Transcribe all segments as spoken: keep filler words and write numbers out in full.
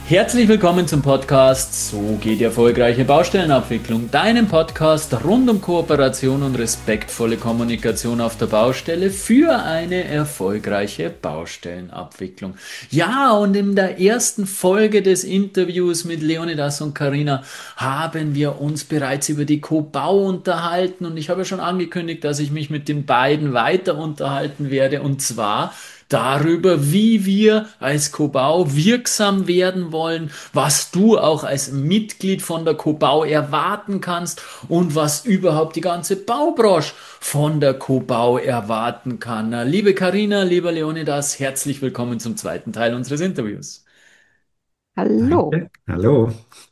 Herzlich willkommen zum Podcast So geht die erfolgreiche Baustellenabwicklung, deinem Podcast rund um Kooperation und respektvolle Kommunikation auf der Baustelle für eine erfolgreiche Baustellenabwicklung. Ja, und in der ersten Folge des Interviews mit Leonidas und Karina haben wir uns bereits über die Cobau unterhalten und ich habe ja schon angekündigt, dass ich mich mit den beiden weiter unterhalten werde, und zwar darüber, wie wir als Cobau wirksam werden wollen, was du auch als Mitglied von der Cobau erwarten kannst und was überhaupt die ganze Baubranche von der Cobau erwarten kann. Liebe Karina, lieber Leonidas, herzlich willkommen zum zweiten Teil unseres Interviews. Hallo. Danke. Hallo.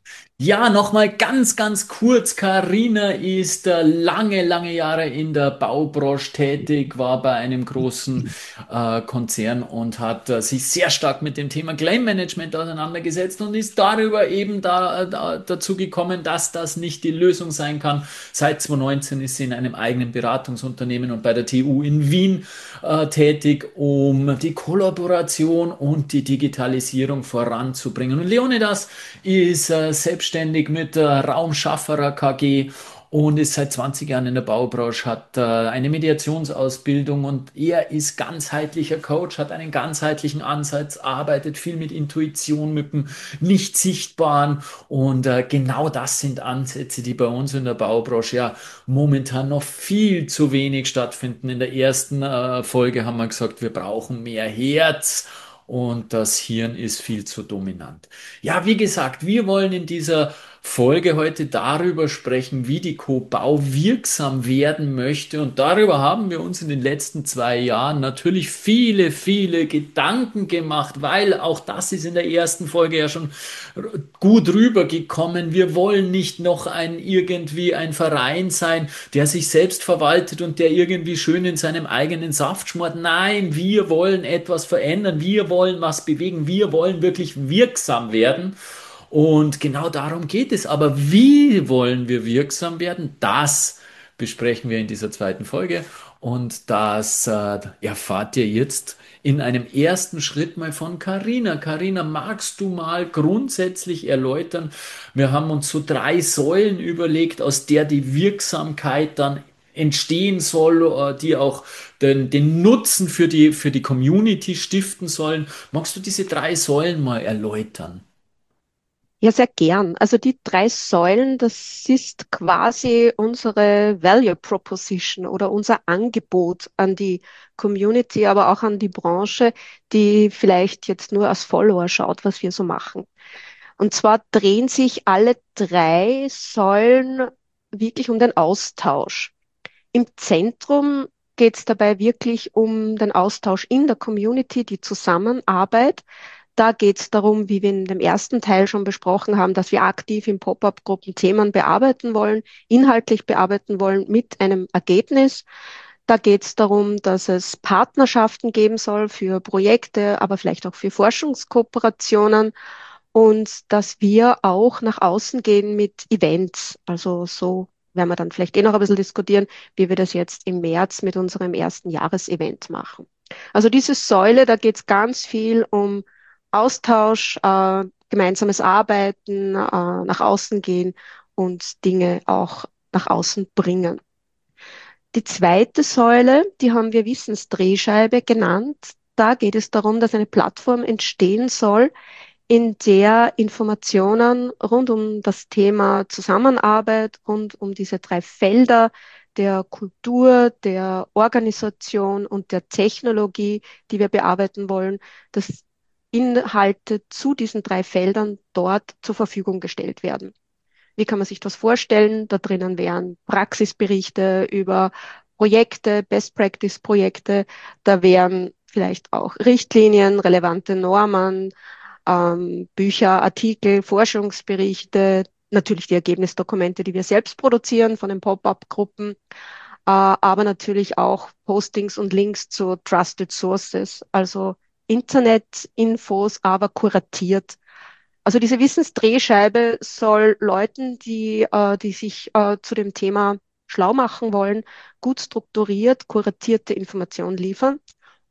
Ja, nochmal ganz, ganz kurz. Karina ist äh, lange, lange Jahre in der Baubranche tätig, war bei einem großen äh, Konzern und hat äh, sich sehr stark mit dem Thema Claim Management auseinandergesetzt und ist darüber eben da, da, dazu gekommen, dass das nicht die Lösung sein kann. Seit zwanzig neunzehn ist sie in einem eigenen Beratungsunternehmen und bei der T U in Wien äh, tätig, um die Kollaboration und die Digitalisierung voranzubringen. Und Leonidas ist äh, selbstständig mit äh, Raumschafferer K G und ist seit zwanzig Jahren in der Baubranche, hat äh, eine Mediationsausbildung und er ist ganzheitlicher Coach, hat einen ganzheitlichen Ansatz, arbeitet viel mit Intuition, mit dem Nicht-Sichtbaren und äh, genau das sind Ansätze, die bei uns in der Baubranche ja momentan noch viel zu wenig stattfinden. In der ersten äh, Folge haben wir gesagt, wir brauchen mehr Herz. Und das Hirn ist viel zu dominant. Ja, wie gesagt, wir wollen in dieser Folge heute darüber sprechen, wie die Cobau wirksam werden möchte. Und darüber haben wir uns in den letzten zwei Jahren natürlich viele, viele Gedanken gemacht, weil auch das ist in der ersten Folge ja schon gut rübergekommen. Wir wollen nicht noch ein irgendwie ein Verein sein, der sich selbst verwaltet und der irgendwie schön in seinem eigenen Saft schmort. Nein, wir wollen etwas verändern. Wir wollen was bewegen. Wir wollen wirklich wirksam werden. Und genau darum geht es. Aber wie wollen wir wirksam werden? Das besprechen wir in dieser zweiten Folge. Und das äh, erfahrt ihr jetzt in einem ersten Schritt mal von Karina. Karina, magst du mal grundsätzlich erläutern? Wir haben uns so drei Säulen überlegt, aus der die Wirksamkeit dann entstehen soll, äh, die auch den, den Nutzen für die, für die Community stiften sollen. Magst du diese drei Säulen mal erläutern? Ja, sehr gern. Also die drei Säulen, das ist quasi unsere Value Proposition oder unser Angebot an die Community, aber auch an die Branche, die vielleicht jetzt nur als Follower schaut, was wir so machen. Und zwar drehen sich alle drei Säulen wirklich um den Austausch. Im Zentrum geht es dabei wirklich um den Austausch in der Community, die Zusammenarbeit. Da geht es darum, wie wir in dem ersten Teil schon besprochen haben, dass wir aktiv in Pop-up-Gruppen Themen bearbeiten wollen, inhaltlich bearbeiten wollen mit einem Ergebnis. Da geht es darum, dass es Partnerschaften geben soll für Projekte, aber vielleicht auch für Forschungskooperationen und dass wir auch nach außen gehen mit Events. Also so werden wir dann vielleicht eh noch ein bisschen diskutieren, wie wir das jetzt im März mit unserem ersten Jahresevent machen. Also diese Säule, da geht es ganz viel um Austausch, äh, gemeinsames Arbeiten, äh, nach außen gehen und Dinge auch nach außen bringen. Die zweite Säule, die haben wir Wissensdrehscheibe genannt. Da geht es darum, dass eine Plattform entstehen soll, in der Informationen rund um das Thema Zusammenarbeit, rund um diese drei Felder der Kultur, der Organisation und der Technologie, die wir bearbeiten wollen, dass Inhalte zu diesen drei Feldern dort zur Verfügung gestellt werden. Wie kann man sich das vorstellen? Da drinnen wären Praxisberichte über Projekte, Best Practice Projekte. Da wären vielleicht auch Richtlinien, relevante Normen, ähm, Bücher, Artikel, Forschungsberichte, natürlich die Ergebnisdokumente, die wir selbst produzieren von den Pop-up-Gruppen, äh, aber natürlich auch Postings und Links zu Trusted Sources, also Internet-Infos, aber kuratiert. Also diese Wissensdrehscheibe soll Leuten, die, äh, die sich äh, zu dem Thema schlau machen wollen, gut strukturiert, kuratierte Informationen liefern.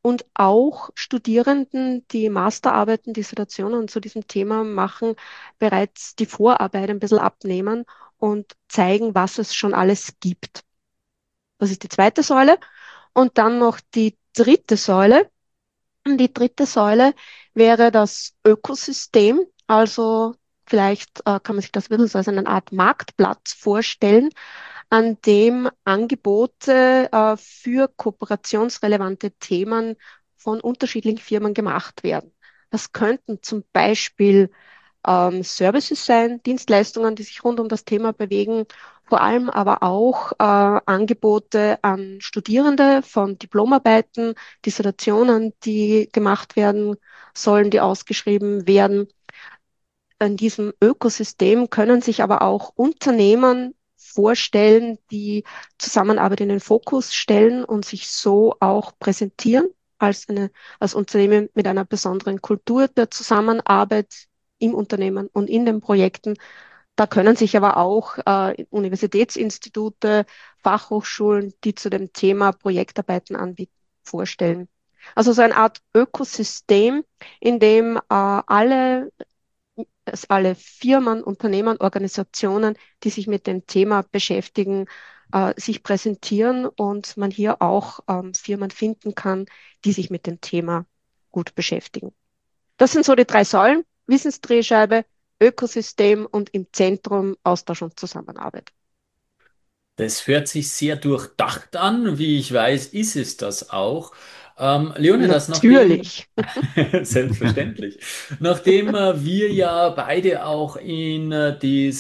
und auch Studierenden, die Masterarbeiten, Dissertationen zu diesem Thema machen, bereits die Vorarbeit ein bisschen abnehmen und zeigen, was es schon alles gibt. Das ist die zweite Säule. Und dann noch die dritte Säule. Und die dritte Säule wäre das Ökosystem. Also vielleicht äh, kann man sich das ein bisschen so als eine Art Marktplatz vorstellen, an dem Angebote äh, für kooperationsrelevante Themen von unterschiedlichen Firmen gemacht werden. Das könnten zum Beispiel ähm, Services sein, Dienstleistungen, die sich rund um das Thema bewegen, vor allem aber auch äh, Angebote an Studierende von Diplomarbeiten, Dissertationen, die gemacht werden sollen, die ausgeschrieben werden. In diesem Ökosystem können sich aber auch Unternehmen vorstellen, die Zusammenarbeit in den Fokus stellen und sich so auch präsentieren als eine, als Unternehmen mit einer besonderen Kultur der Zusammenarbeit im Unternehmen und in den Projekten. Da können sich aber auch äh, Universitätsinstitute, Fachhochschulen, die zu dem Thema Projektarbeiten anbieten, vorstellen. Also so eine Art Ökosystem, in dem äh, alle dass alle Firmen, Unternehmen, Organisationen, die sich mit dem Thema beschäftigen, äh, sich präsentieren und man hier auch ähm, Firmen finden kann, die sich mit dem Thema gut beschäftigen. Das sind so die drei Säulen: Wissensdrehscheibe, Ökosystem und im Zentrum Austausch und Zusammenarbeit. Das hört sich sehr durchdacht an. Wie ich weiß, ist es das auch. Ähm, Leonidas, nachdem, Natürlich. selbstverständlich, nachdem äh, wir ja beide auch in äh,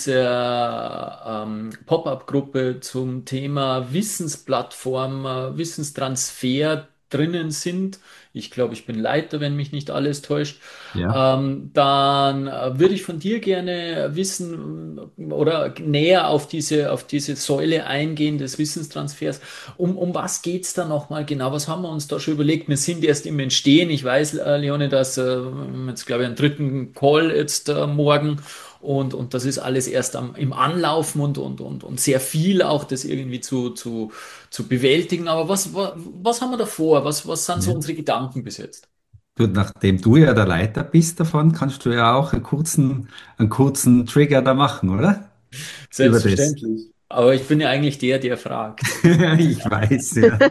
dieser ähm, Pop-up-Gruppe zum Thema Wissensplattform, äh, Wissenstransfer drinnen sind, ich glaube, ich bin Leiter, wenn mich nicht alles täuscht, Ja. ähm, dann äh, würde ich von dir gerne wissen äh, oder näher auf diese, auf diese Säule eingehen des Wissenstransfers. Um, um was geht's da nochmal genau? Was haben wir uns da schon überlegt? Wir sind erst im Entstehen. Ich weiß, äh, Leone, dass äh, jetzt glaube ich einen dritten Call jetzt äh, morgen. Und, und das ist alles erst am, im Anlaufen und, und, und, und sehr viel auch das irgendwie zu, zu, zu bewältigen. Aber was, was, was haben wir da vor? Was, was sind so Ja. unsere Gedanken bis jetzt? Du, nachdem du ja der Leiter bist davon, kannst du ja auch einen kurzen, einen kurzen Trigger da machen, oder? Über das. Selbstverständlich. Aber ich bin ja eigentlich der, der fragt. Ich weiß, ja.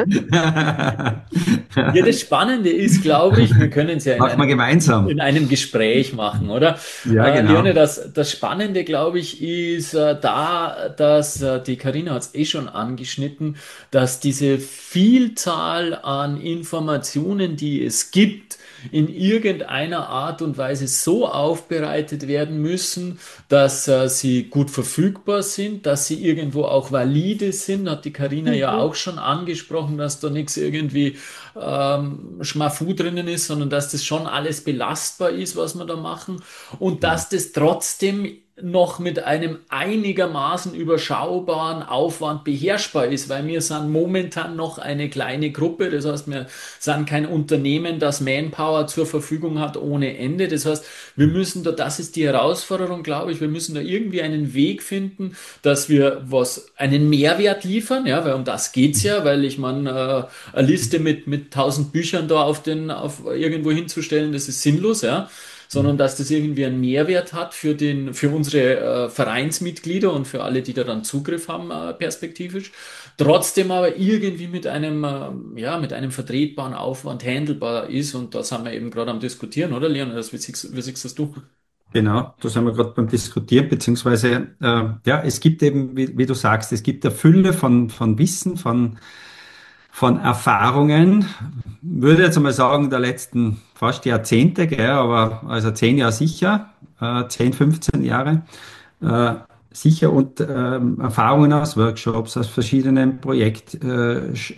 Ja, das Spannende ist, glaube ich, wir können es ja in Machen wir einem, in gemeinsam. einem Gespräch machen, oder? Ja, Äh, Leone, genau. das, das Spannende, glaube ich, ist äh, da, dass äh, die Karina hat es eh schon angeschnitten, dass diese Vielzahl an Informationen, die es gibt, in irgendeiner Art und Weise so aufbereitet werden müssen, dass äh, sie gut verfügbar sind, dass sie irgendwo auch valide sind. Hat die Karina ja Mhm. auch schon angesprochen, dass da nichts irgendwie ähm, Schmafu drinnen ist, sondern dass das schon alles belastbar ist, was wir da machen und Ja. dass das trotzdem noch mit einem einigermaßen überschaubaren Aufwand beherrschbar ist, weil wir sind momentan noch eine kleine Gruppe, das heißt, wir sind kein Unternehmen, das Manpower zur Verfügung hat ohne Ende. Das heißt, wir müssen da, das ist die Herausforderung, glaube ich, wir müssen da irgendwie einen Weg finden, dass wir was, einen Mehrwert liefern, ja, weil um das geht's ja, weil ich meine, äh, eine Liste mit, mit tausend Büchern da auf den, auf irgendwo hinzustellen, das ist sinnlos, ja, sondern dass das irgendwie einen Mehrwert hat für den, für unsere äh, Vereinsmitglieder und für alle, die da dann Zugriff haben, äh, perspektivisch. Trotzdem aber irgendwie mit einem, äh, ja, mit einem vertretbaren Aufwand handelbar ist und da sind wir eben gerade am Diskutieren, oder Leon? Das, wie siehst, wie siehst das du? Genau, da sind wir gerade beim Diskutieren, beziehungsweise, äh, ja, es gibt eben, wie, wie du sagst, es gibt eine Fülle von, von Wissen, von, von Erfahrungen, würde jetzt einmal sagen, der letzten fast Jahrzehnte, gell, aber also zehn Jahre sicher, äh, zehn, fünfzehn Jahre, äh, sicher und ähm, Erfahrungen aus Workshops, aus verschiedenen Projekt, äh, sch-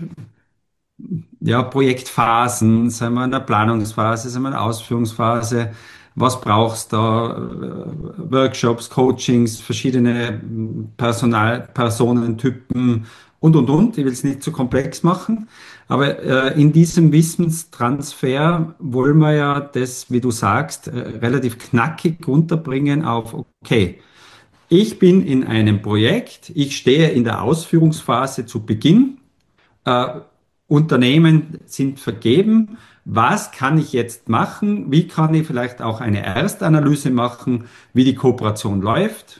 ja, Projektphasen, sind wir in der Planungsphase, sind wir in der Ausführungsphase, was brauchst du da, äh, Workshops, Coachings, verschiedene mm, Personal, Personentypen und, und, und. Ich will es nicht zu komplex machen, aber äh, in diesem Wissenstransfer wollen wir ja das, wie du sagst, äh, relativ knackig runterbringen auf, okay, ich bin in einem Projekt, ich stehe in der Ausführungsphase zu Beginn. Äh, Unternehmen sind vergeben. Was kann ich jetzt machen? Wie kann ich vielleicht auch eine Erstanalyse machen, wie die Kooperation läuft?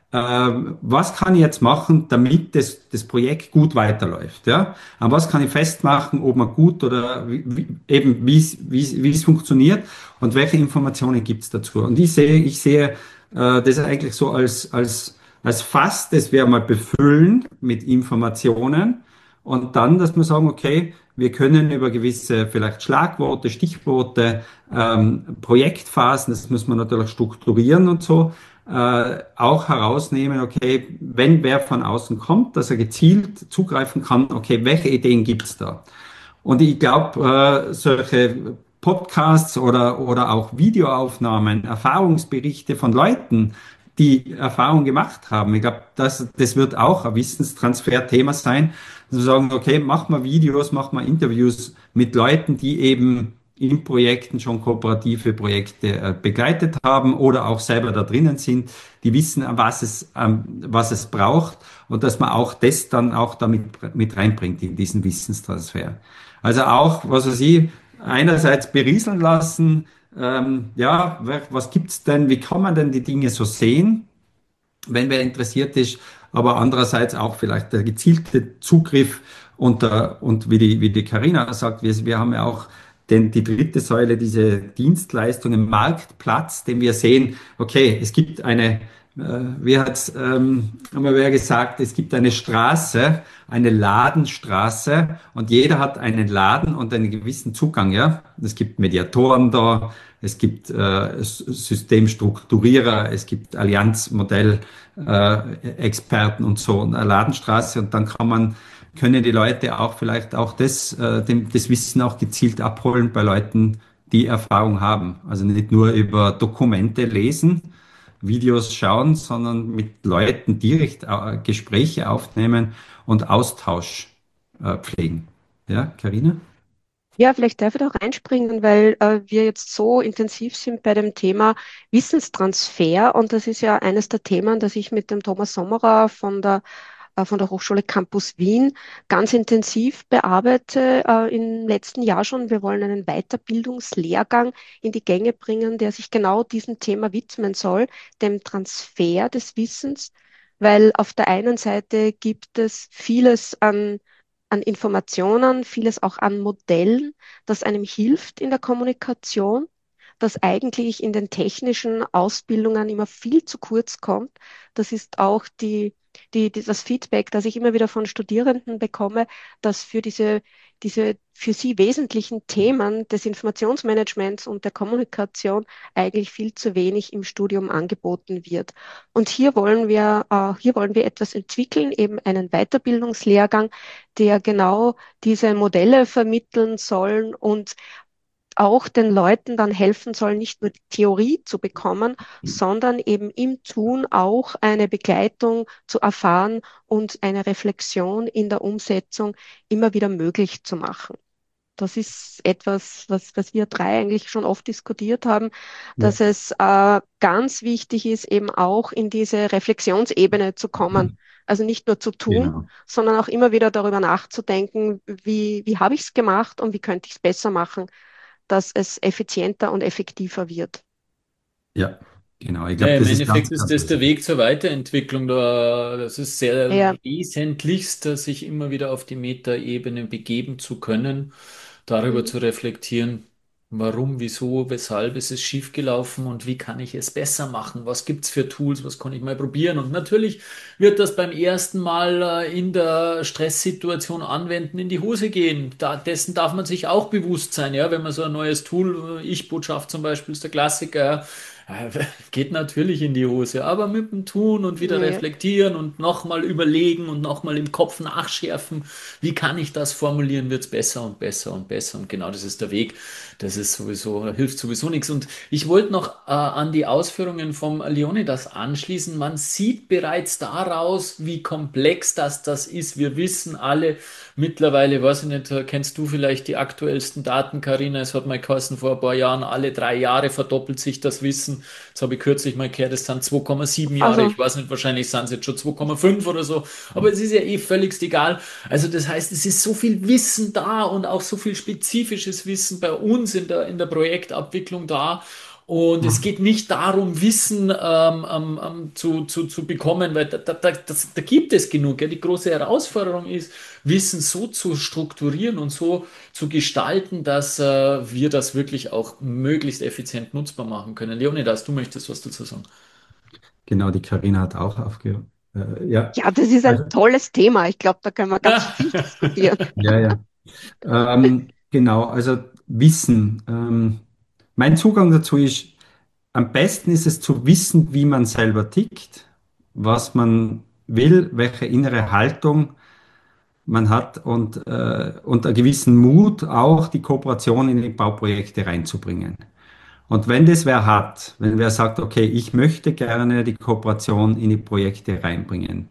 Ähm, was kann ich jetzt machen, damit das, das Projekt gut weiterläuft? Ja? An was kann ich festmachen, ob man gut oder wie, wie, eben wie es, wie es, wie es funktioniert und welche Informationen gibt es dazu? Und ich sehe, ich sehe äh, das eigentlich so als, als, als Fass, das wir mal befüllen mit Informationen und dann, dass wir sagen, okay, wir können über gewisse vielleicht Schlagworte, Stichworte, ähm, Projektphasen, das muss man natürlich strukturieren und so, äh, auch herausnehmen, okay, wenn wer von außen kommt, dass er gezielt zugreifen kann, okay, welche Ideen gibt's da? Und ich glaube, äh, solche Podcasts oder, oder auch Videoaufnahmen, Erfahrungsberichte von Leuten, die Erfahrung gemacht haben, ich glaube, das, das wird auch ein Wissenstransfer-Thema sein. Also sagen, okay, mach mal Videos, mach mal Interviews mit Leuten, die eben in Projekten schon kooperative Projekte äh, begleitet haben oder auch selber da drinnen sind, die wissen, was es, ähm, was es braucht und dass man auch das dann auch damit mit reinbringt in diesen Wissenstransfer. Also auch, was weiß ich, einerseits berieseln lassen, ähm, ja, was gibt's denn, wie kann man denn die Dinge so sehen, wenn wer interessiert ist, aber andererseits auch vielleicht der gezielte Zugriff und, der, und wie die, wie die Carina sagt, wir, wir haben ja auch den, die dritte Säule, diese Dienstleistungen, Marktplatz, den wir sehen, okay, es gibt eine, äh, wie hat ähm, haben wir ja gesagt, es gibt eine Straße, eine Ladenstraße und jeder hat einen Laden und einen gewissen Zugang, ja. Es gibt Mediatoren da, es gibt äh, Systemstrukturierer, es gibt Allianzmodell, äh, Experten und so, eine Ladenstraße und dann kann man, können die Leute auch vielleicht auch das, äh, dem, das Wissen auch gezielt abholen bei Leuten, die Erfahrung haben. Also nicht nur über Dokumente lesen, Videos schauen, sondern mit Leuten direkt äh, Gespräche aufnehmen und Austausch äh, pflegen. Ja, Karina? Ja, vielleicht darf ich da auch einspringen, weil äh, wir jetzt so intensiv sind bei dem Thema Wissenstransfer. Und das ist ja eines der Themen, das ich mit dem Thomas Sommerer von der, äh, von der Hochschule Campus Wien ganz intensiv bearbeite äh, im letzten Jahr schon. Wir wollen einen Weiterbildungslehrgang in die Gänge bringen, der sich genau diesem Thema widmen soll, dem Transfer des Wissens, weil auf der einen Seite gibt es vieles an an Informationen, vieles auch an Modellen, das einem hilft in der Kommunikation, das eigentlich in den technischen Ausbildungen immer viel zu kurz kommt. Das ist auch die, die, die, das Feedback, das ich immer wieder von Studierenden bekomme, dass für diese, diese für sie wesentlichen Themen des Informationsmanagements und der Kommunikation eigentlich viel zu wenig im Studium angeboten wird. Und hier wollen wir, äh, hier wollen wir etwas entwickeln, eben einen Weiterbildungslehrgang, der genau diese Modelle vermitteln soll und auch den Leuten dann helfen soll, nicht nur die Theorie zu bekommen, sondern eben im Tun auch eine Begleitung zu erfahren und eine Reflexion in der Umsetzung immer wieder möglich zu machen. Das ist etwas, was, was wir drei eigentlich schon oft diskutiert haben, Ja. dass es äh, ganz wichtig ist, eben auch in diese Reflexionsebene zu kommen. Also nicht nur zu tun, Genau. sondern auch immer wieder darüber nachzudenken, wie, wie habe ich es gemacht und wie könnte ich es besser machen, dass es effizienter und effektiver wird. Ja, genau. Ich Ja, glaube, im das ist Endeffekt ganz, ist ganz das der wichtig. Weg zur Weiterentwicklung. Da, das ist sehr Ja, wesentlichst, sich immer wieder auf die Metaebene begeben zu können, darüber mhm. zu reflektieren, warum, wieso, weshalb ist es schiefgelaufen und wie kann ich es besser machen? Was gibt's für Tools? Was kann ich mal probieren? Und natürlich wird das beim ersten Mal äh, in der Stresssituation anwenden in die Hose gehen. Da, dessen darf man sich auch bewusst sein, ja, wenn man so ein neues Tool, äh, Ich-Botschaft zum Beispiel ist der Klassiker, ja, ja, geht natürlich in die Hose, aber mit dem Tun und wieder Ja, reflektieren und nochmal überlegen und nochmal im Kopf nachschärfen, wie kann ich das formulieren, wird es besser und besser und besser. Und genau das ist der Weg. Das ist sowieso, hilft sowieso nichts. Und ich wollte noch äh, an die Ausführungen vom Leonidas anschließen. Man sieht bereits daraus, wie komplex das, das ist. Wir wissen alle mittlerweile, weiß ich nicht, kennst du vielleicht die aktuellsten Daten, Karina? Es hat mal geheißen, vor ein paar Jahren, alle drei Jahre verdoppelt sich das Wissen. Wissen. Jetzt habe ich kürzlich mal gehört, es sind zwei Komma sieben Jahre. Also, Ich weiß nicht, wahrscheinlich sind es jetzt schon zwei Komma fünf oder so. Aber es ist ja eh völligst egal. Also das heißt, es ist so viel Wissen da und auch so viel spezifisches Wissen bei uns in der, in der Projektabwicklung da. Und es geht nicht darum, Wissen ähm, ähm, ähm, zu, zu, zu bekommen, weil da, da, da, das, da gibt es genug. Ja. Die große Herausforderung ist, Wissen so zu strukturieren und so zu gestalten, dass äh, wir das wirklich auch möglichst effizient nutzbar machen können. Leonidas, du möchtest was dazu sagen? Genau, die Karina hat auch aufgehört. Äh, ja, ja, das ist ein also, tolles Thema. Ich glaube, da können wir ganz viel diskutieren. ja, ja. Ähm, genau, also Wissen. Ähm, mein Zugang dazu ist, am besten ist es zu wissen, wie man selber tickt, was man will, welche innere Haltung man hat und, äh, und einen gewissen Mut, auch die Kooperation in die Bauprojekte reinzubringen. Und wenn das wer hat, wenn wer sagt, okay, ich möchte gerne die Kooperation in die Projekte reinbringen.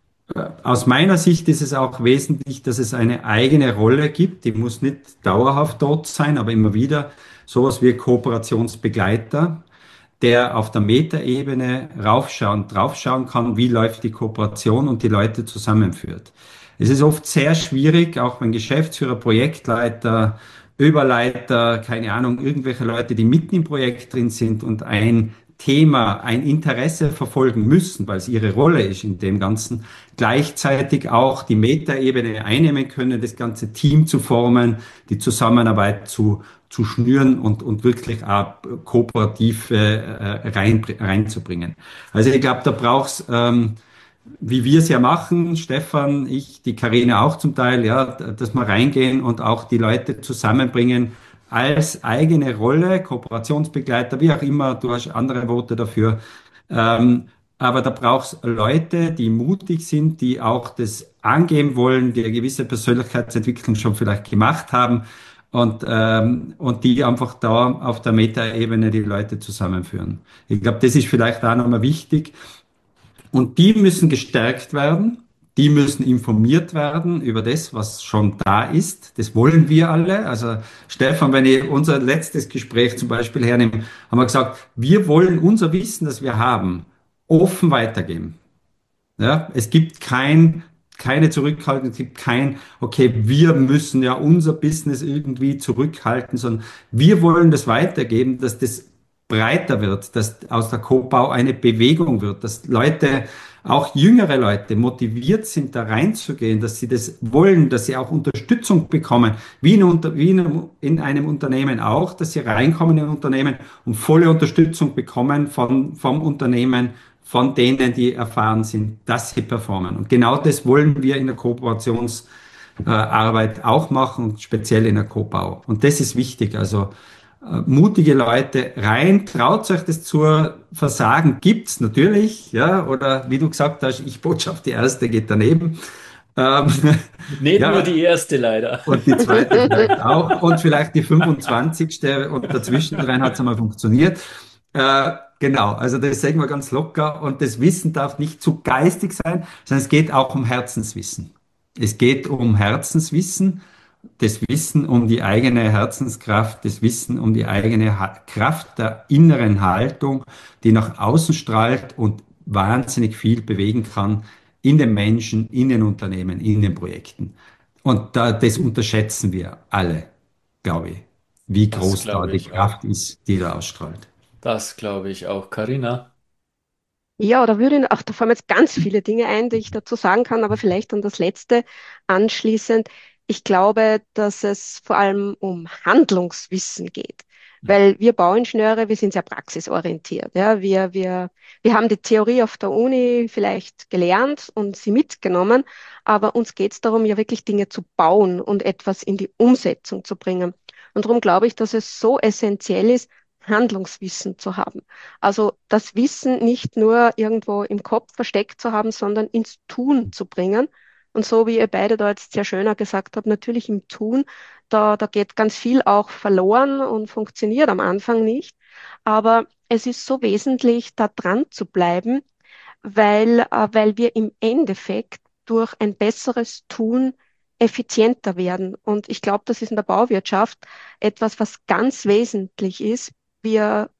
Aus meiner Sicht ist es auch wesentlich, dass es eine eigene Rolle gibt. Die muss nicht dauerhaft dort sein, aber immer wieder sowas wie Kooperationsbegleiter, der auf der Metaebene raufschauen, draufschauen kann, wie läuft die Kooperation und die Leute zusammenführt. Es ist oft sehr schwierig, auch wenn Geschäftsführer, Projektleiter, Überleiter, keine Ahnung, irgendwelche Leute, die mitten im Projekt drin sind und ein Thema, ein Interesse verfolgen müssen, weil es ihre Rolle ist in dem Ganzen, gleichzeitig auch die Metaebene einnehmen können, das ganze Team zu formen, die Zusammenarbeit zu, zu schnüren und, und wirklich auch kooperativ äh, rein, reinzubringen. Also ich glaube, da brauchst ähm, wie wir es ja machen, Stefan, ich, die Karina auch zum Teil, ja, dass wir reingehen und auch die Leute zusammenbringen als eigene Rolle, Kooperationsbegleiter, wie auch immer, du hast andere Worte dafür. Ähm, aber da brauchst Leute, die mutig sind, die auch das angehen wollen, die eine gewisse Persönlichkeitsentwicklung schon vielleicht gemacht haben und, ähm, und die einfach da auf der Metaebene die Leute zusammenführen. Ich glaube, das ist vielleicht auch nochmal wichtig. Und die müssen gestärkt werden. Die müssen informiert werden über das, was schon da ist. Das wollen wir alle. Also Stefan, wenn ich unser letztes Gespräch zum Beispiel hernehme, haben wir gesagt, wir wollen unser Wissen, das wir haben, offen weitergeben. Ja, es gibt kein, keine Zurückhaltung, es gibt kein, okay, wir müssen ja unser Business irgendwie zurückhalten, sondern wir wollen das weitergeben, dass das breiter wird, dass aus der Co-Bau eine Bewegung wird, dass Leute, auch jüngere Leute motiviert sind, da reinzugehen, dass sie das wollen, dass sie auch Unterstützung bekommen, wie in, unter, wie in, einem, in einem Unternehmen auch, dass sie reinkommen in ein Unternehmen und volle Unterstützung bekommen von, vom Unternehmen, von denen, die erfahren sind, dass sie performen. Und genau das wollen wir in der Kooperationsarbeit auch machen und speziell in der Co-Bau. Und das ist wichtig. Also äh, mutige Leute rein, traut euch das zu versagen, gibt's natürlich, ja, oder wie du gesagt hast, ich Botschaft, die erste geht daneben. Ähm, Nicht nur ja, die erste leider. und die zweite vielleicht auch und vielleicht die fünfundzwanzigste und dazwischen rein hat es einmal funktioniert. Äh, genau, also das sagen wir ganz locker und das Wissen darf nicht zu geistig sein, sondern es geht auch um Herzenswissen. Es geht um Herzenswissen, das Wissen um die eigene Herzenskraft, das Wissen um die eigene ha Kraft der inneren Haltung, die nach außen strahlt und wahnsinnig viel bewegen kann in den Menschen, in den Unternehmen, in den Projekten. Und da, das unterschätzen wir alle, glaube ich, wie Das groß da glaube die ich auch. Kraft ist, die da ausstrahlt. Das glaube ich auch. Karina. Ja, da würde ich, ach, da fallen mir jetzt ganz viele Dinge ein, die ich dazu sagen kann, aber vielleicht dann das Letzte anschließend. Ich glaube, dass es vor allem um Handlungswissen geht, weil wir Bauingenieure, wir sind sehr praxisorientiert. Ja, wir, wir, wir haben die Theorie auf der Uni vielleicht gelernt und sie mitgenommen, aber uns geht es darum, ja wirklich Dinge zu bauen und etwas in die Umsetzung zu bringen. Und darum glaube ich, dass es so essentiell ist, Handlungswissen zu haben. Also das Wissen nicht nur irgendwo im Kopf versteckt zu haben, sondern ins Tun zu bringen. Und so wie ihr beide da jetzt sehr schöner gesagt habt, natürlich im Tun, da, da geht ganz viel auch verloren und funktioniert am Anfang nicht. Aber es ist so wesentlich, da dran zu bleiben, weil, äh, weil wir im Endeffekt durch ein besseres Tun effizienter werden. Und ich glaube, das ist in der Bauwirtschaft etwas, was ganz wesentlich ist. Wir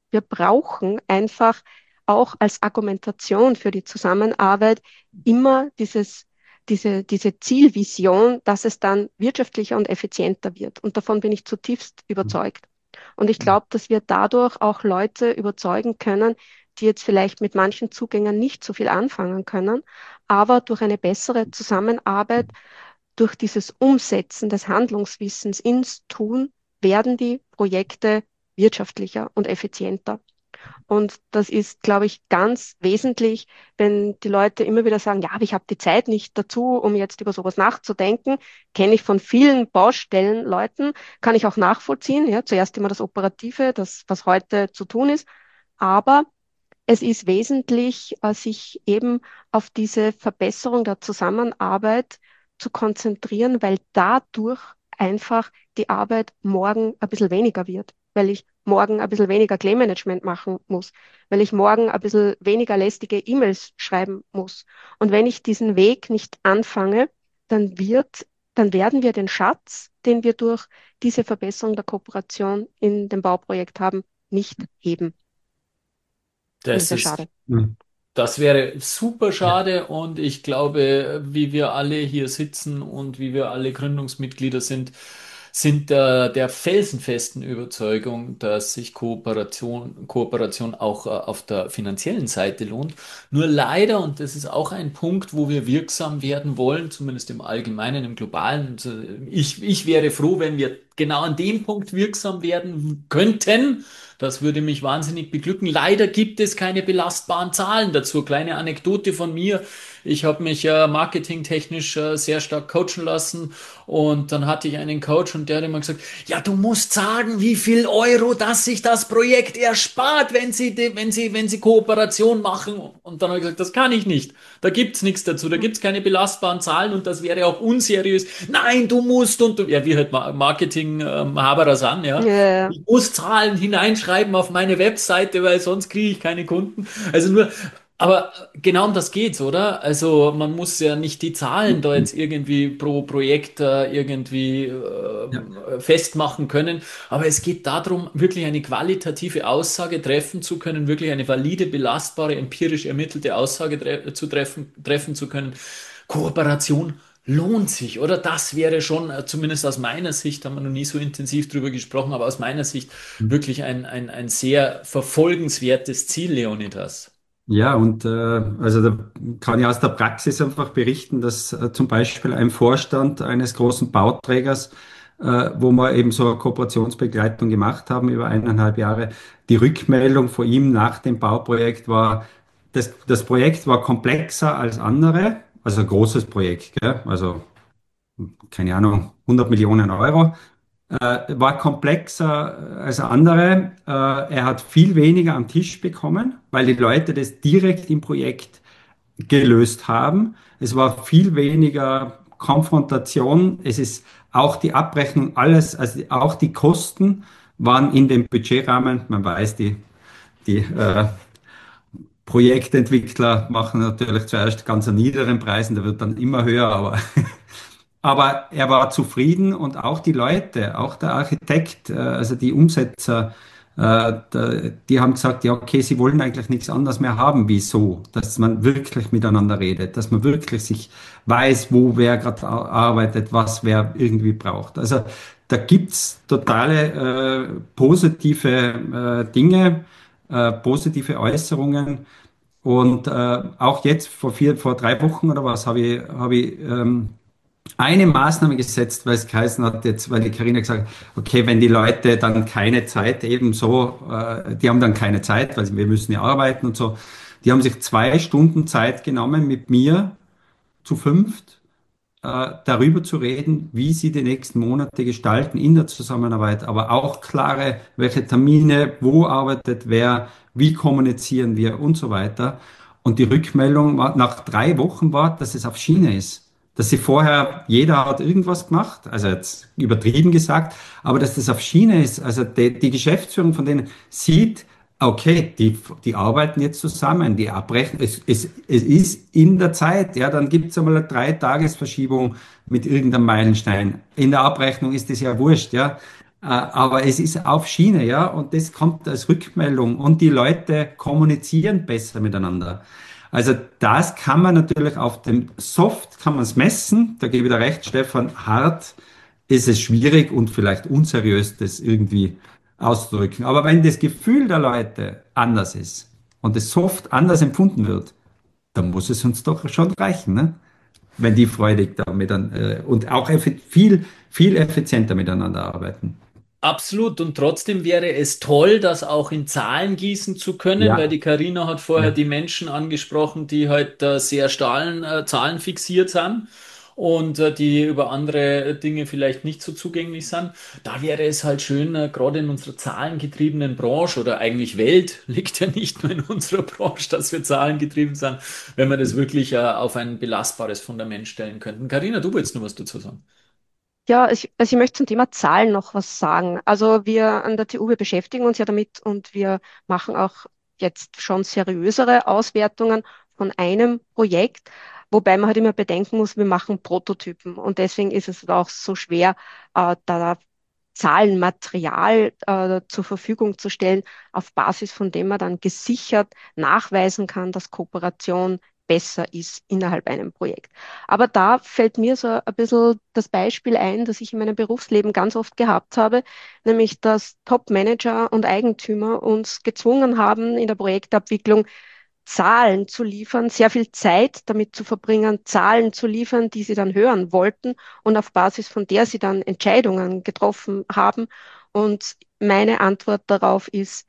wir brauchen einfach auch als Argumentation für die Zusammenarbeit immer dieses, diese, diese Zielvision, dass es dann wirtschaftlicher und effizienter wird. Und davon bin ich zutiefst überzeugt. Und ich glaube, dass wir dadurch auch Leute überzeugen können, die jetzt vielleicht mit manchen Zugängen nicht so viel anfangen können, aber durch eine bessere Zusammenarbeit, durch dieses Umsetzen des Handlungswissens ins Tun, werden die Projekte wirtschaftlicher und effizienter. Und das ist, glaube ich, ganz wesentlich, wenn die Leute immer wieder sagen, ja, aber ich habe die Zeit nicht dazu, um jetzt über sowas nachzudenken. Kenne ich von vielen Baustellenleuten, kann ich auch nachvollziehen. Ja, zuerst immer das Operative, das, was heute zu tun ist. Aber es ist wesentlich, äh, sich eben auf diese Verbesserung der Zusammenarbeit zu konzentrieren, weil dadurch einfach die Arbeit morgen ein bisschen weniger wird, weil ich morgen ein bisschen weniger Claim-Management machen muss, weil ich morgen ein bisschen weniger lästige E-Mails schreiben muss. Und wenn ich diesen Weg nicht anfange, dann wird, dann werden wir den Schatz, den wir durch diese Verbesserung der Kooperation in dem Bauprojekt haben, nicht heben. Und das Das ist ja ist, schade. Mhm. das wäre super Ja. schade und ich glaube, wie wir alle hier sitzen und wie wir alle Gründungsmitglieder sind, sind äh, der felsenfesten Überzeugung, dass sich Kooperation, Kooperation auch äh, auf der finanziellen Seite lohnt. Nur leider, und das ist auch ein Punkt, wo wir wirksam werden wollen, zumindest im Allgemeinen, im Globalen. Also ich, ich wäre froh, wenn wir genau an dem Punkt wirksam werden könnten. Das würde mich wahnsinnig beglücken. Leider gibt es keine belastbaren Zahlen dazu. Kleine Anekdote von mir. Ich habe mich äh, marketingtechnisch äh, sehr stark coachen lassen und dann hatte ich einen Coach und der hat immer gesagt, ja, du musst sagen, wie viel Euro, dass sich das Projekt erspart, wenn sie, die, wenn sie, wenn sie Kooperation machen. Und dann habe ich gesagt, das kann ich nicht. Da gibt's nichts dazu. Da gibt's keine belastbaren Zahlen und das wäre auch unseriös. Nein, du musst und du, ja, wie halt Ma- Marketing ähm, Haberer an, ja. Ja, Ich muss Zahlen hineinschreiben auf meine Webseite, weil sonst kriege ich keine Kunden. Also nur, aber genau um das geht's, oder? Also man muss ja nicht die Zahlen da jetzt irgendwie pro Projekt äh, irgendwie Ja. äh, festmachen können, aber es geht darum, wirklich eine qualitative Aussage treffen zu können, wirklich eine valide, belastbare, empirisch ermittelte Aussage tre zu treffen, treffen zu können. Kooperation lohnt sich, oder? Das wäre schon, äh, zumindest aus meiner Sicht, haben wir noch nie so intensiv drüber gesprochen, aber aus meiner Sicht wirklich ein, ein, ein sehr verfolgenswertes Ziel, Leonidas. Ja, und äh, also da kann ich aus der Praxis einfach berichten, dass äh, zum Beispiel ein Vorstand eines großen Bauträgers, äh, wo wir eben so eine Kooperationsbegleitung gemacht haben über eineinhalb Jahre, die Rückmeldung von ihm nach dem Bauprojekt war, das, das Projekt war komplexer als andere, also ein großes Projekt, gell? Also keine Ahnung, hundert Millionen Euro, äh, war komplexer als andere. Äh, er hat viel weniger am Tisch bekommen, weil die Leute das direkt im Projekt gelöst haben. Es war viel weniger Konfrontation. Es ist auch die Abrechnung, alles, also auch die Kosten waren in dem Budgetrahmen. Man weiß, die, die äh, Projektentwickler machen natürlich zuerst ganz einen niederen Preis und der wird dann immer höher, aber aber er war zufrieden und auch die Leute, auch der Architekt, äh, also die Umsetzer, äh, da- die haben gesagt, ja, okay, sie wollen eigentlich nichts anderes mehr haben wie so, dass man wirklich miteinander redet, dass man wirklich sich weiß, wo wer gerade arbeitet, was wer irgendwie braucht. Also da gibt's totale äh, positive äh, Dinge, äh, positive Äußerungen. Und äh, auch jetzt vor vier, vor drei Wochen oder was habe ich, habe ich ähm, eine Maßnahme gesetzt, weil es geheißen hat, jetzt, weil die Karina gesagt hat, okay, wenn die Leute dann keine Zeit eben so, äh, die haben dann keine Zeit, weil sie- wir müssen ja arbeiten und so. Die haben sich zwei Stunden Zeit genommen, mit mir zu fünft äh, darüber zu reden, wie sie die nächsten Monate gestalten in der Zusammenarbeit, aber auch klare, welche Termine, wo arbeitet wer, wie kommunizieren wir und so weiter. Und die Rückmeldung war, nach drei Wochen war, dass es auf Schiene ist. Dass sie vorher, jeder hat irgendwas gemacht, also jetzt übertrieben gesagt, aber dass das auf Schiene ist. Also die, die Geschäftsführung von denen sieht, okay, die, die arbeiten jetzt zusammen, die abbrechen, es, es, es ist in der Zeit, ja, dann gibt's einmal eine Drei-Tages-Verschiebung mit irgendeinem Meilenstein. In der Abrechnung ist das ja wurscht, ja. Äh, aber es ist auf Schiene, ja, und das kommt als Rückmeldung und die Leute kommunizieren besser miteinander. Also das kann man natürlich auf dem Soft kann man es messen. Da gebe ich dir recht, Stefan. Hart ist es schwierig und vielleicht unseriös, das irgendwie auszudrücken. Aber wenn das Gefühl der Leute anders ist und das Soft anders empfunden wird, dann muss es uns doch schon reichen, ne? Wenn die freudig damit dann, äh, und auch effi- viel, viel effizienter miteinander arbeiten. Absolut. Und trotzdem wäre es toll, das auch in Zahlen gießen zu können, weil Ja, die Karina hat vorher ja. die Menschen angesprochen, die halt äh, sehr Stahlen, äh, Zahlen fixiert sind und äh, die über andere Dinge vielleicht nicht so zugänglich sind. Da wäre es halt schön, äh, gerade in unserer zahlengetriebenen Branche oder eigentlich Welt, liegt ja nicht nur in unserer Branche, dass wir zahlengetrieben sind, wenn wir das wirklich äh, auf ein belastbares Fundament stellen könnten. Karina, du willst nur was dazu sagen? Ja, ich, also ich möchte zum Thema Zahlen noch was sagen. Also wir an der T U, wir beschäftigen uns ja damit und wir machen auch jetzt schon seriösere Auswertungen von einem Projekt, wobei man halt immer bedenken muss, wir machen Prototypen und deswegen ist es auch so schwer, äh, da Zahlenmaterial äh, zur Verfügung zu stellen, auf Basis von dem man dann gesichert nachweisen kann, dass Kooperation besser ist innerhalb einem Projekt. Aber da fällt mir so ein bisschen das Beispiel ein, das ich in meinem Berufsleben ganz oft gehabt habe, nämlich dass Top-Manager und Eigentümer uns gezwungen haben, in der Projektabwicklung Zahlen zu liefern, sehr viel Zeit damit zu verbringen, Zahlen zu liefern, die sie dann hören wollten und auf Basis von der sie dann Entscheidungen getroffen haben. Und meine Antwort darauf ist,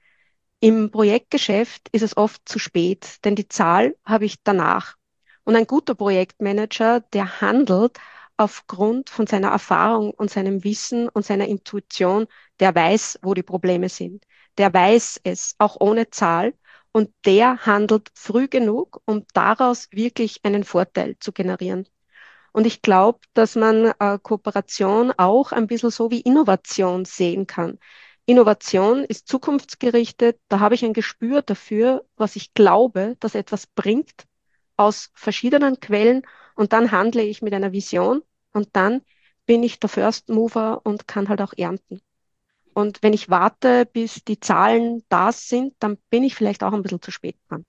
im Projektgeschäft ist es oft zu spät, denn die Zahl habe ich danach. Und ein guter Projektmanager, der handelt aufgrund von seiner Erfahrung und seinem Wissen und seiner Intuition, der weiß, wo die Probleme sind. Der weiß es, auch ohne Zahl. Und der handelt früh genug, um daraus wirklich einen Vorteil zu generieren. Und ich glaube, dass man äh, Kooperation auch ein bisschen so wie Innovation sehen kann. Innovation ist zukunftsgerichtet. Da habe ich ein Gespür dafür, was ich glaube, dass etwas bringt aus verschiedenen Quellen. Und dann handle ich mit einer Vision und dann bin ich der First Mover und kann halt auch ernten. Und wenn ich warte, bis die Zahlen da sind, dann bin ich vielleicht auch ein bisschen zu spät dran.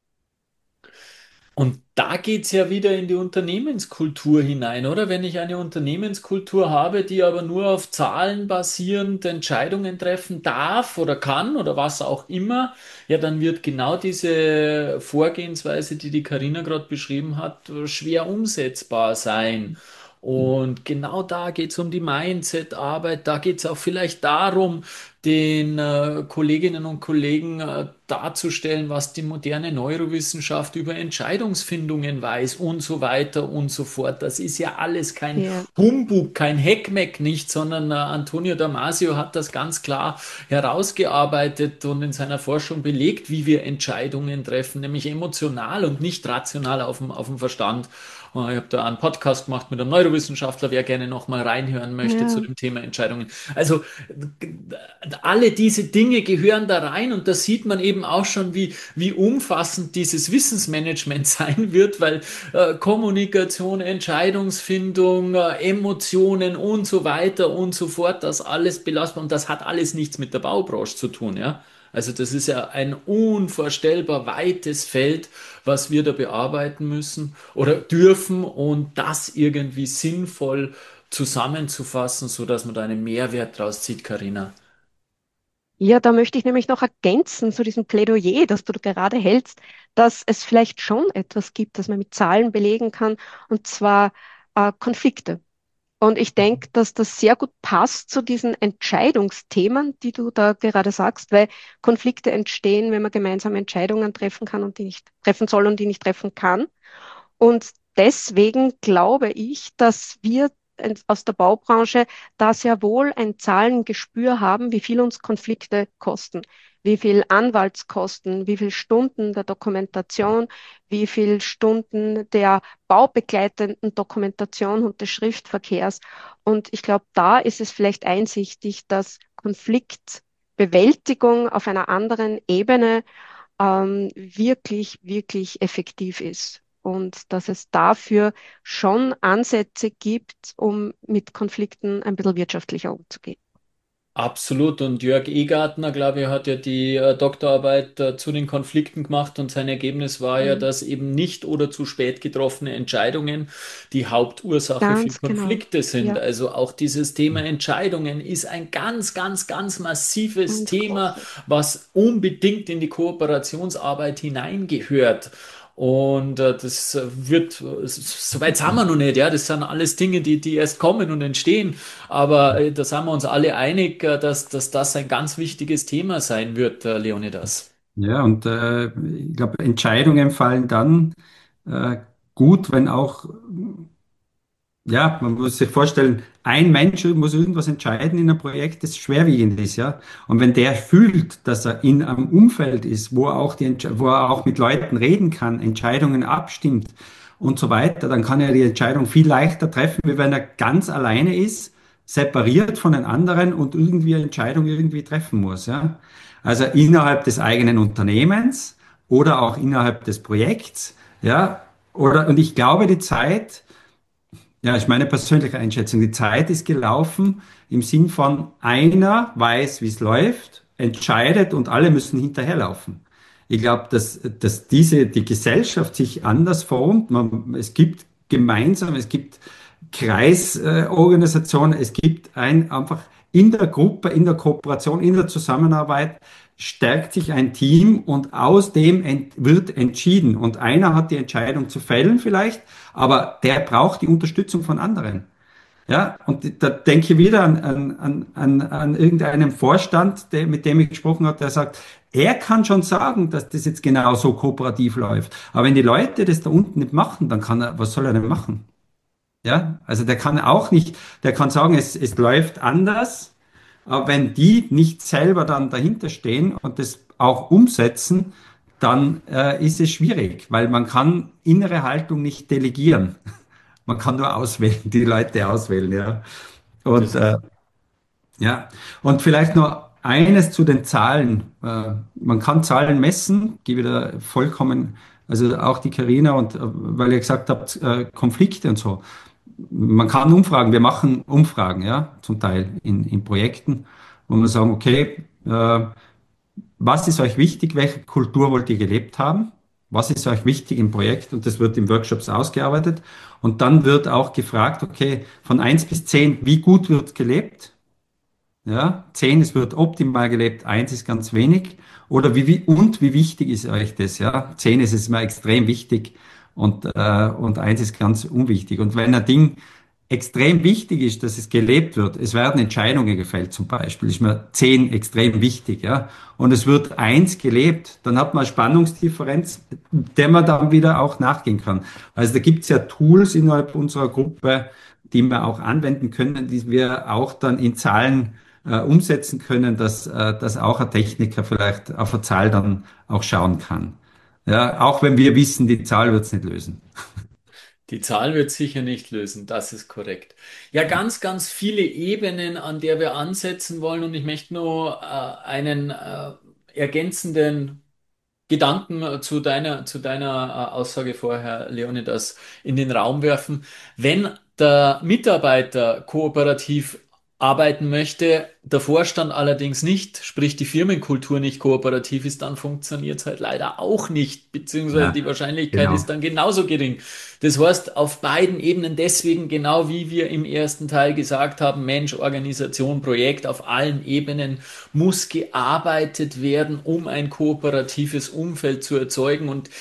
Und da geht's ja wieder in die Unternehmenskultur hinein, oder? Wenn ich eine Unternehmenskultur habe, die aber nur auf Zahlen basierend Entscheidungen treffen darf oder kann oder was auch immer, ja, dann wird genau diese Vorgehensweise, die die Carina gerade beschrieben hat, schwer umsetzbar sein. Und genau da geht's um die Mindset-Arbeit, da geht's auch vielleicht darum, den äh, Kolleginnen und Kollegen äh, darzustellen, was die moderne Neurowissenschaft über Entscheidungsfindungen weiß und so weiter und so fort. Das ist ja alles kein Ja, Humbug, kein Heckmeck nicht, sondern äh, Antonio Damasio hat das ganz klar herausgearbeitet und in seiner Forschung belegt, wie wir Entscheidungen treffen, nämlich emotional und nicht rational auf dem, auf dem Verstand. Äh, Ich habe da einen Podcast gemacht mit einem Neurowissenschaftler, wer gerne noch mal reinhören möchte zu ja. dem Thema Entscheidungen. Also alle diese Dinge gehören da rein und da sieht man eben auch schon, wie, wie umfassend dieses Wissensmanagement sein wird, weil äh, Kommunikation, Entscheidungsfindung, äh, Emotionen und so weiter und so fort, das alles belastbar und das hat alles nichts mit der Baubranche zu tun, ja. Also das ist ja ein unvorstellbar weites Feld, was wir da bearbeiten müssen oder dürfen und das irgendwie sinnvoll zusammenzufassen, so dass man da einen Mehrwert draus zieht, Karina. Ja, da möchte ich nämlich noch ergänzen zu diesem Plädoyer, das du gerade hältst, dass es vielleicht schon etwas gibt, das man mit Zahlen belegen kann, und zwar äh, Konflikte. Und ich denke, dass das sehr gut passt zu diesen Entscheidungsthemen, die du da gerade sagst, weil Konflikte entstehen, wenn man gemeinsam Entscheidungen treffen kann und die nicht treffen soll und die nicht treffen kann. Und deswegen glaube ich, dass wir aus der Baubranche da sehr wohl ein Zahlengespür haben, wie viel uns Konflikte kosten, wie viel Anwaltskosten, wie viel Stunden der Dokumentation, wie viel Stunden der baubegleitenden Dokumentation und des Schriftverkehrs. Und ich glaube, da ist es vielleicht einsichtig, dass Konfliktbewältigung auf einer anderen Ebene ähm, wirklich, wirklich effektiv ist. Und dass es dafür schon Ansätze gibt, um mit Konflikten ein bisschen wirtschaftlicher umzugehen. Absolut. Und Jörg Egartner, glaube ich, hat ja die äh, Doktorarbeit äh, zu den Konflikten gemacht und sein Ergebnis war ja, Mhm. dass eben nicht oder zu spät getroffene Entscheidungen die Hauptursache für Ganz genau. Konflikte sind. Ja, Also auch dieses Thema Entscheidungen ist ein ganz, ganz, ganz massives ganz Thema, großes. was unbedingt in die Kooperationsarbeit hineingehört. Und äh, das äh, wird, äh, soweit sind wir noch nicht, ja, das sind alles Dinge, die, die erst kommen und entstehen. Aber äh, da sind wir uns alle einig, äh, dass, dass das ein ganz wichtiges Thema sein wird, äh, Leonidas. Ja, und äh, ich glaube, Entscheidungen fallen dann äh, gut, wenn auch ja, man muss sich vorstellen, ein Mensch muss irgendwas entscheiden in einem Projekt, das schwerwiegend ist, ja. Und wenn der fühlt, dass er in einem Umfeld ist, wo er auch die, Entsch- wo er auch mit Leuten reden kann, Entscheidungen abstimmt und so weiter, dann kann er die Entscheidung viel leichter treffen, wie wenn er ganz alleine ist, separiert von den anderen und irgendwie eine Entscheidung irgendwie treffen muss, ja. Also innerhalb des eigenen Unternehmens oder auch innerhalb des Projekts, ja. Oder, und ich glaube, die Zeit, ja, ist meine persönliche Einschätzung. Die Zeit ist gelaufen im Sinn von einer weiß, wie es läuft, entscheidet und alle müssen hinterherlaufen. Ich glaube, dass, dass diese, die Gesellschaft sich anders formt. Man, es gibt gemeinsam, es gibt Kreisorganisationen, es gibt ein einfach in der Gruppe, in der Kooperation, in der Zusammenarbeit stärkt sich ein Team und aus dem ent wird entschieden. Und einer hat die Entscheidung zu fällen vielleicht, aber der braucht die Unterstützung von anderen. Ja, und da denke ich wieder an, an, an, an, an irgendeinen Vorstand, der, mit dem ich gesprochen habe, der sagt, er kann schon sagen, dass das jetzt genau so kooperativ läuft. Aber wenn die Leute das da unten nicht machen, dann kann er, was soll er denn machen? Ja, also der kann auch nicht, der kann sagen, es, es läuft anders, aber wenn die nicht selber dann dahinter stehen und das auch umsetzen, dann äh, ist es schwierig, weil man kann innere Haltung nicht delegieren. Man kann nur auswählen, die Leute auswählen, ja. Und Das äh, ja, und vielleicht noch eines zu den Zahlen. Äh, man kann Zahlen messen, gebe da vollkommen, also auch die Carina und äh, weil ihr gesagt habt, äh, Konflikte und so. Man kann Umfragen, wir machen Umfragen, ja, zum Teil in, in Projekten, wo wir sagen, okay, äh, was ist euch wichtig? Welche Kultur wollt ihr gelebt haben? Was ist euch wichtig im Projekt? Und das wird in Workshops ausgearbeitet. Und dann wird auch gefragt, okay, von eins bis zehn, wie gut wird gelebt? Ja, zehn, es wird optimal gelebt, eins ist ganz wenig. Oder wie, wie, und wie wichtig ist euch das? Ja, zehn ist es mir extrem wichtig und, äh, und eins ist ganz unwichtig. Und wenn ein Ding extrem wichtig ist, dass es gelebt wird, es werden Entscheidungen gefällt zum Beispiel, ist mir zehn extrem wichtig, ja, und es wird eins gelebt, dann hat man eine Spannungsdifferenz, der man dann wieder auch nachgehen kann. Also da gibt es ja Tools innerhalb unserer Gruppe, die wir auch anwenden können, die wir auch dann in Zahlen äh, umsetzen können, dass, äh, dass auch ein Techniker vielleicht auf eine Zahl dann auch schauen kann. Ja, auch wenn wir wissen, die Zahl wird es nicht lösen. Die Zahl wird sicher nicht lösen, das ist korrekt. Ja, ganz, ganz viele Ebenen, an der wir ansetzen wollen. Und ich möchte nur äh, einen äh, ergänzenden Gedanken äh, zu deiner, zu deiner äh, Aussage vorher, Leonidas, in den Raum werfen. Wenn der Mitarbeiter kooperativ arbeiten möchte, der Vorstand allerdings nicht, sprich die Firmenkultur nicht kooperativ ist, dann funktioniert es halt leider auch nicht, beziehungsweise Ja, die Wahrscheinlichkeit ist genau. dann genauso gering. Das heißt, auf beiden Ebenen deswegen, genau wie wir im ersten Teil gesagt haben, Mensch, Organisation, Projekt, auf allen Ebenen muss gearbeitet werden, um ein kooperatives Umfeld zu erzeugen und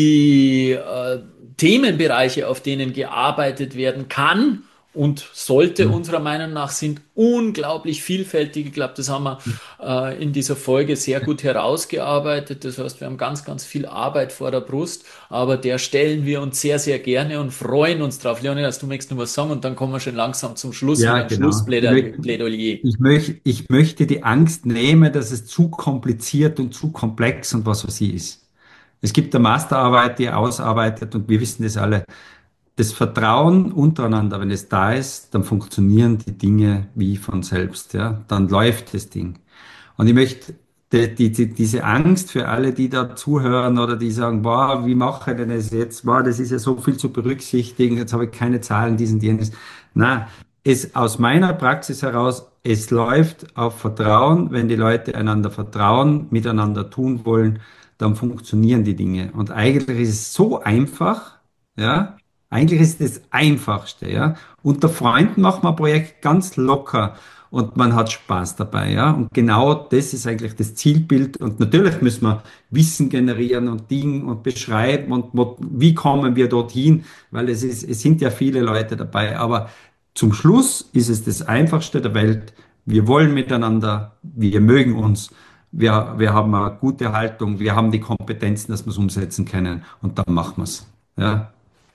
die äh, Themenbereiche, auf denen gearbeitet werden kann und sollte Hm. unserer Meinung nach, sind unglaublich vielfältig. Ich glaube, das haben wir äh, in dieser Folge sehr gut herausgearbeitet. Das heißt, wir haben ganz, ganz viel Arbeit vor der Brust, aber der stellen wir uns sehr, sehr gerne und freuen uns drauf. Leonidas, du möchtest noch was sagen und dann kommen wir schon langsam zum Schluss mit Ja, einem genau. Ich möchte, Schlussplädoyer. ich möchte, ich möchte die Angst nehmen, dass es zu kompliziert und zu komplex und was weiß ich ist. Es gibt eine Masterarbeit, die ausarbeitet und wir wissen das alle. Das Vertrauen untereinander, wenn es da ist, dann funktionieren die Dinge wie von selbst, ja. Dann läuft das Ding. Und ich möchte die, die, die, diese Angst für alle, die da zuhören oder die sagen, boah, wie mache ich denn das jetzt? Boah, das ist ja so viel zu berücksichtigen, jetzt habe ich keine Zahlen, diesen, jenes. Na, es aus meiner Praxis heraus es läuft auf Vertrauen. Wenn die Leute einander vertrauen, miteinander tun wollen, dann funktionieren die Dinge. Und eigentlich ist es so einfach, ja. Eigentlich ist es das Einfachste, ja. Unter Freunden macht man ein Projekt ganz locker und man hat Spaß dabei, ja. Und genau das ist eigentlich das Zielbild. Und natürlich müssen wir Wissen generieren und Dinge und beschreiben und mo- wie kommen wir dorthin, weil es ist, es sind ja viele Leute dabei. Aber zum Schluss ist es das Einfachste der Welt. Wir wollen miteinander, wir mögen uns. Wir, wir haben eine gute Haltung, wir haben die Kompetenzen, dass wir es umsetzen können und dann machen wir es. Ja.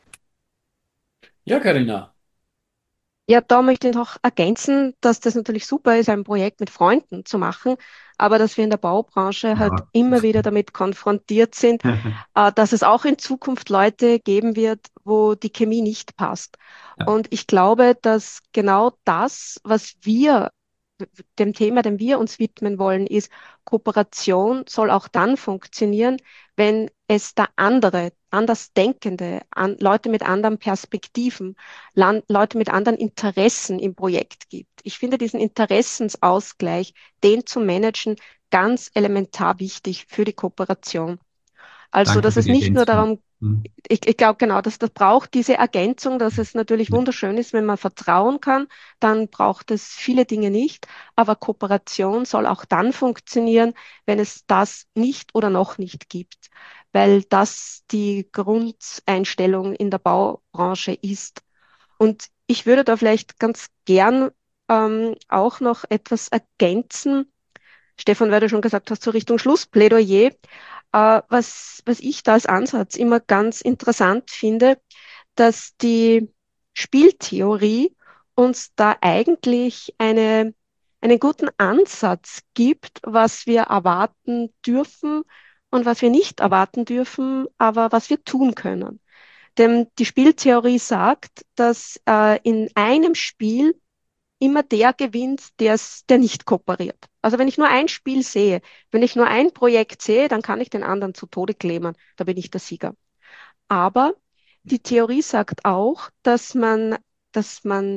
Ja, Karina. Ja, da möchte ich noch ergänzen, dass das natürlich super ist, ein Projekt mit Freunden zu machen, aber dass wir in der Baubranche halt Ja. immer wieder damit konfrontiert sind, äh, dass es auch in Zukunft Leute geben wird, wo die Chemie nicht passt. Ja, Und ich glaube, dass genau das, was wir, dem Thema, dem wir uns widmen wollen, ist, Kooperation soll auch dann funktionieren, wenn es da andere, Andersdenkende, an, Leute mit anderen Perspektiven, Lan Leute mit anderen Interessen im Projekt gibt. Ich finde diesen Interessensausgleich, den zu managen, ganz elementar wichtig für die Kooperation. Also, danke dass für es die nicht nur Ergänzung. darum, Hm. ich, ich glaube genau, dass das braucht diese Ergänzung, dass es natürlich wunderschön ist, wenn man vertrauen kann, dann braucht es viele Dinge nicht, aber Kooperation soll auch dann funktionieren, wenn es das nicht oder noch nicht gibt, weil das die Grundeinstellung in der Baubranche ist. Und ich würde da vielleicht ganz gern ähm, auch noch etwas ergänzen. Stefan, weil du schon gesagt hast, so Richtung Schlussplädoyer, äh, was, was ich da als Ansatz immer ganz interessant finde, dass die Spieltheorie uns da eigentlich eine, einen guten Ansatz gibt, was wir erwarten dürfen und was wir nicht erwarten dürfen, aber was wir tun können. Denn die Spieltheorie sagt, dass äh, in einem Spiel immer der gewinnt, der's, der nicht kooperiert. Also wenn ich nur ein Spiel sehe, wenn ich nur ein Projekt sehe, dann kann ich den anderen zu Tode klären. Da bin ich der Sieger. Aber die Theorie sagt auch, dass man, dass man,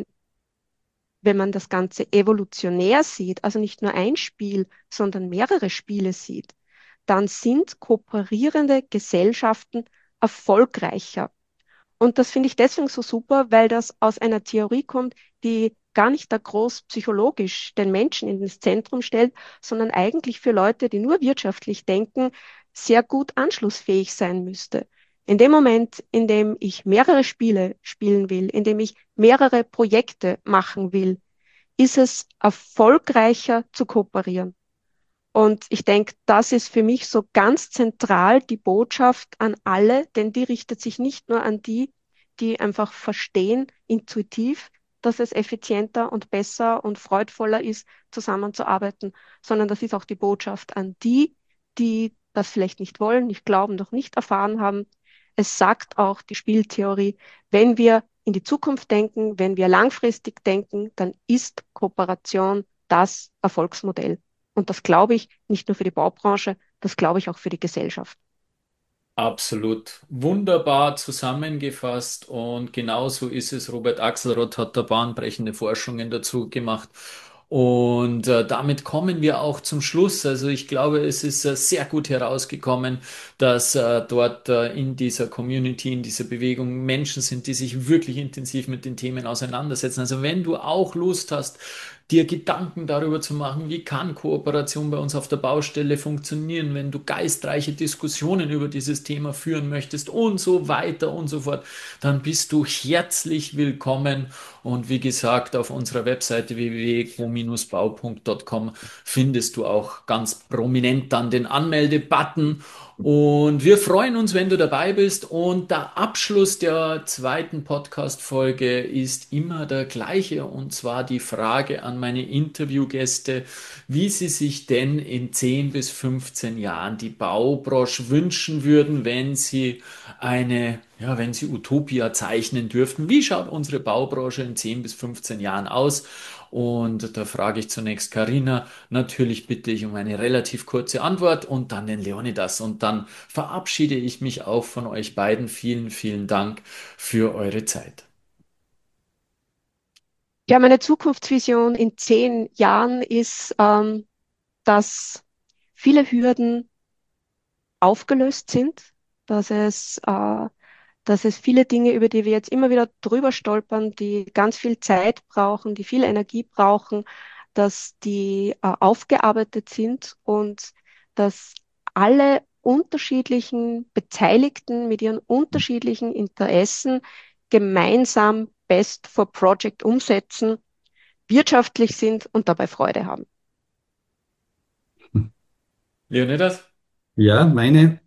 wenn man das Ganze evolutionär sieht, also nicht nur ein Spiel, sondern mehrere Spiele sieht, dann sind kooperierende Gesellschaften erfolgreicher. Und das finde ich deswegen so super, weil das aus einer Theorie kommt, die gar nicht da groß psychologisch den Menschen ins Zentrum stellt, sondern eigentlich für Leute, die nur wirtschaftlich denken, sehr gut anschlussfähig sein müsste. In dem Moment, in dem ich mehrere Spiele spielen will, in dem ich mehrere Projekte machen will, ist es erfolgreicher zu kooperieren. Und ich denke, das ist für mich so ganz zentral die Botschaft an alle, denn die richtet sich nicht nur an die, die einfach verstehen, intuitiv, dass es effizienter und besser und freudvoller ist, zusammenzuarbeiten, sondern das ist auch die Botschaft an die, die das vielleicht nicht wollen, nicht glauben, noch nicht erfahren haben. Es sagt auch die Spieltheorie, wenn wir in die Zukunft denken, wenn wir langfristig denken, dann ist Kooperation das Erfolgsmodell. Und das glaube ich nicht nur für die Baubranche, das glaube ich auch für die Gesellschaft. Absolut wunderbar zusammengefasst und genauso ist es. Robert Axelrod hat da bahnbrechende Forschungen dazu gemacht. Und äh, damit kommen wir auch zum Schluss. Also ich glaube, es ist äh, sehr gut herausgekommen, dass äh, dort äh, in dieser Community, in dieser Bewegung Menschen sind, die sich wirklich intensiv mit den Themen auseinandersetzen. Also wenn du auch Lust hast, dir Gedanken darüber zu machen, wie kann Kooperation bei uns auf der Baustelle funktionieren, wenn du geistreiche Diskussionen über dieses Thema führen möchtest und so weiter und so fort, dann bist du herzlich willkommen. Und wie gesagt, auf unserer Webseite w w w punkt co bau punkt com findest du auch ganz prominent dann den Anmelde-Button. Und wir freuen uns, wenn du dabei bist. Und der Abschluss der zweiten Podcast-Folge ist immer der gleiche. Und zwar die Frage an meine Interviewgäste, wie sie sich denn in zehn bis fünfzehn Jahren die Baubranche wünschen würden, wenn sie eine, ja, wenn sie Utopia zeichnen dürften. Wie schaut unsere Baubranche in zehn bis fünfzehn Jahren aus? Und da frage ich zunächst Karina. Natürlich bitte ich um eine relativ kurze Antwort und dann den Leonidas. Und dann verabschiede ich mich auch von euch beiden. Vielen, vielen Dank für eure Zeit. Ja, meine Zukunftsvision in zehn Jahren ist, ähm, dass viele Hürden aufgelöst sind, dass es, äh, dass es viele Dinge, über die wir jetzt immer wieder drüber stolpern, die ganz viel Zeit brauchen, die viel Energie brauchen, dass die äh, aufgearbeitet sind und dass alle unterschiedlichen Beteiligten mit ihren unterschiedlichen Interessen gemeinsam Best for Project umsetzen, wirtschaftlich sind und dabei Freude haben. Leonidas? Ja, meine,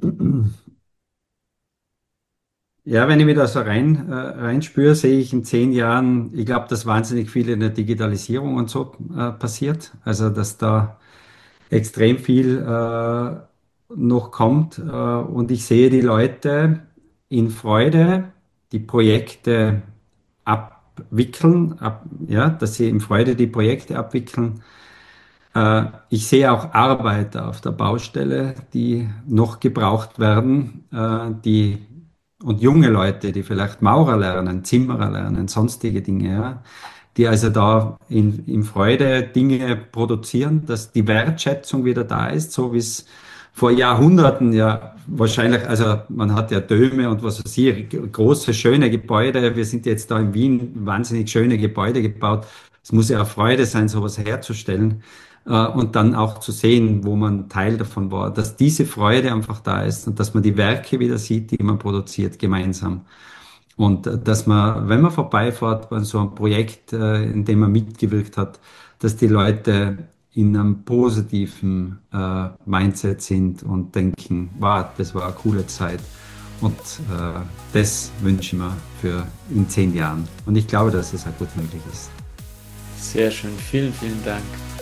ja, wenn ich mich da so rein, äh, reinspüre, sehe ich in zehn Jahren, ich glaube, dass wahnsinnig viel in der Digitalisierung und so äh, passiert. Also, dass da extrem viel äh, noch kommt. Äh, und ich sehe die Leute in Freude, die Projekte abwickeln, ab, ja, dass sie in Freude die Projekte abwickeln. Äh, ich sehe auch Arbeiter auf der Baustelle, die noch gebraucht werden, äh, die und junge Leute, die vielleicht Maurer lernen, Zimmerer lernen, sonstige Dinge, ja, die also da in, in Freude Dinge produzieren, dass die Wertschätzung wieder da ist, so wie es vor Jahrhunderten ja wahrscheinlich, also man hat ja Döme und was weiß ich, große, schöne Gebäude. Wir sind jetzt da in Wien wahnsinnig schöne Gebäude gebaut. Es muss ja eine Freude sein, sowas herzustellen äh, und dann auch zu sehen, wo man Teil davon war, dass diese Freude einfach da ist und dass man die Werke wieder sieht, die man produziert, gemeinsam. Und äh, dass man, wenn man vorbeifährt bei so einem Projekt, äh, in dem man mitgewirkt hat, dass die Leute in einem positiven äh, Mindset sind und denken, wow, das war eine coole Zeit. Und äh, das wünsche ich mir für in zehn Jahren. Und ich glaube, dass es auch gut möglich ist. Sehr schön. Vielen, vielen Dank.